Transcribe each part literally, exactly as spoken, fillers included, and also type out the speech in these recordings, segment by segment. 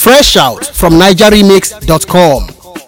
Fresh out from niger remix dot com.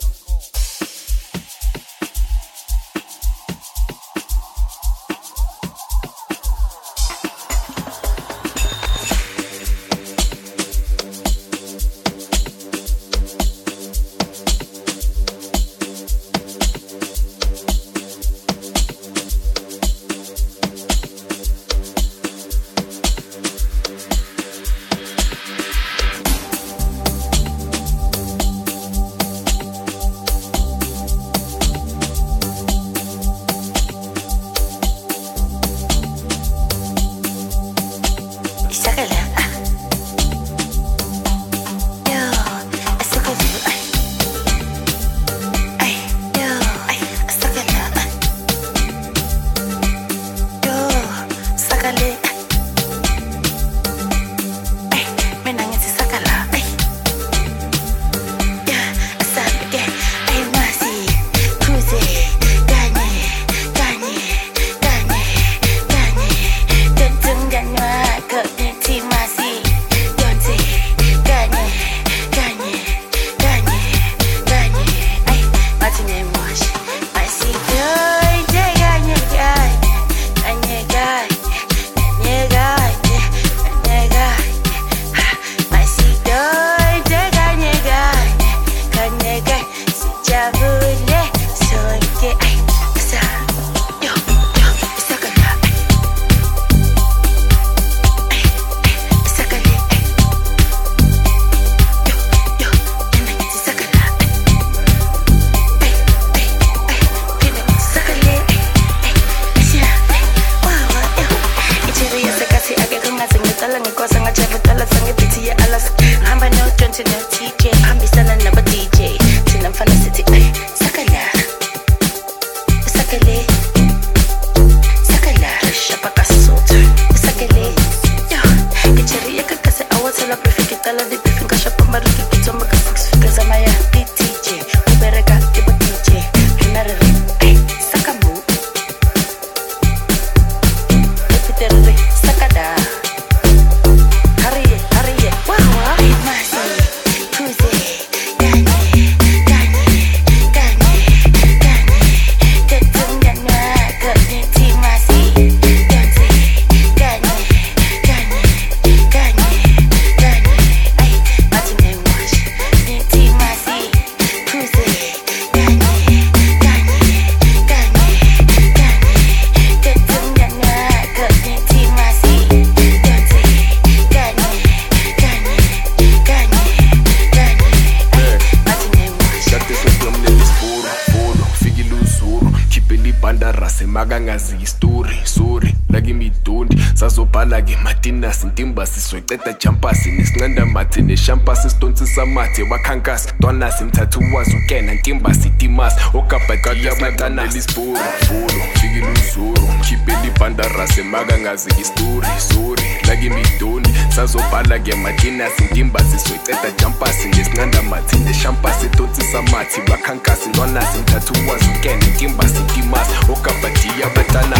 Ceda jumpers nesinqanda mathe neshampasi sitonsisa mathe wakhankasi ntwana simthathu wazi ukena ntimba sitimas okabhaqala yabatana lisiburu fulo fikile uzuru khipheli bandara semaka ngazi istori sorry lagi midoni sazobhala ke matina sintimba sisweceda jumpers nesinqanda mathe neshampasi sitonsisa mathe wakhankasi ntwana simthathu wazi ukena ntimba sitimas okabhaqala yabatana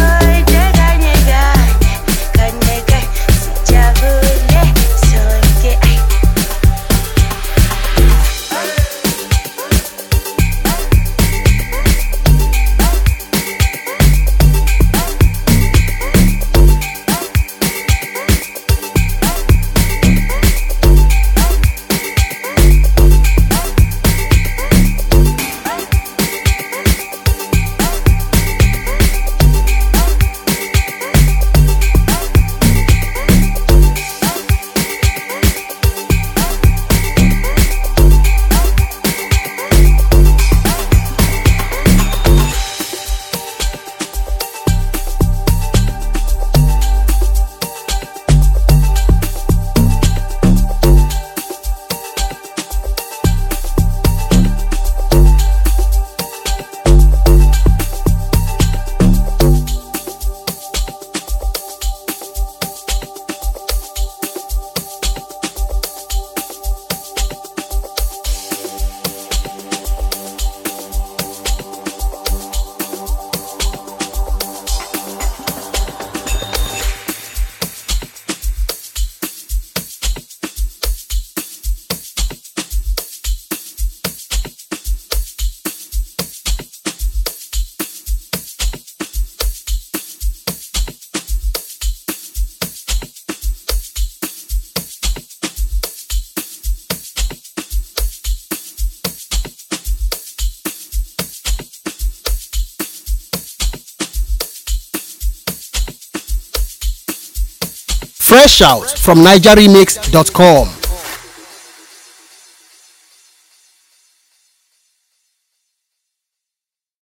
Get Fresh out from niger remix dot com.